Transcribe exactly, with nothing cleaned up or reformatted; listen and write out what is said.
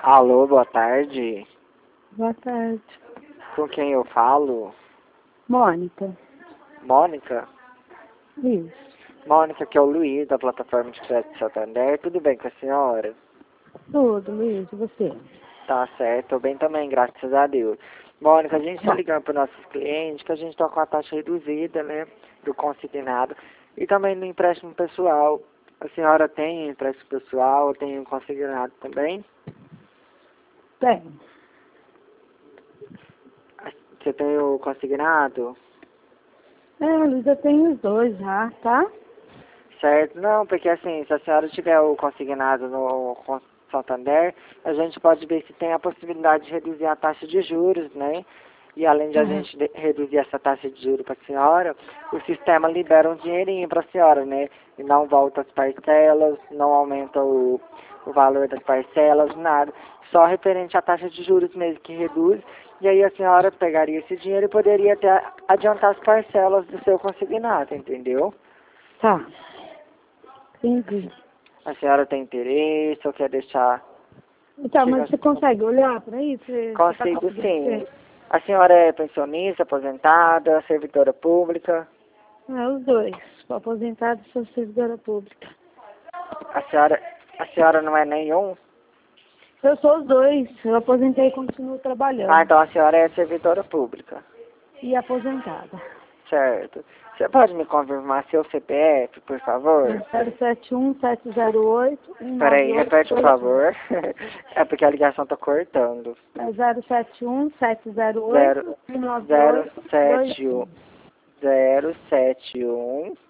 Alô, boa tarde. Boa tarde. Com quem eu falo? Mônica. Mônica? Isso. Mônica, que é o Luiz, da plataforma de crédito Santander. Tudo bem com a senhora? Tudo, Luiz. E você? Tá certo, tô bem também, graças a Deus. Mônica, a gente tá ligando para nossos clientes que a gente tá com a taxa reduzida, né, do consignado e também no empréstimo pessoal. A senhora tem empréstimo pessoal, tem um consignado também? Tem. Você tem o consignado? É, Luiz, eu tenho os dois já, tá? Certo, não, porque assim, se a senhora tiver o consignado no Con- Santander, a gente pode ver se tem a possibilidade de reduzir a taxa de juros, né? E além de a Uhum. gente de- reduzir essa taxa de juros para a senhora, o sistema libera um dinheirinho para a senhora, né? E não volta as parcelas, não aumenta o, o valor das parcelas, nada. Só referente à taxa de juros mesmo que reduz. E aí a senhora pegaria esse dinheiro e poderia até adiantar as parcelas do seu consignado, entendeu? Tá. Entendi. A senhora tem interesse ou quer deixar? Então, Chega- mas você consegue olhar para isso? Você, você tá Consigo conseguindo sim. ver? A senhora é pensionista, aposentada, servidora pública? É, os dois. Sou aposentada e sou servidora pública. A senhora, a senhora não é nenhum? Eu sou os dois. Eu aposentei e continuo trabalhando. Ah, então a senhora é servidora pública. E aposentada. Certo. Você pode me confirmar seu C P F, por favor? zero sete um sete zero oito um nove Peraí, oito repete, por dois um. favor. É porque a ligação tá cortando. É zero sete um sete zero Zero, oito um nove zero, oito dois sete, um, um. zero, sete, um.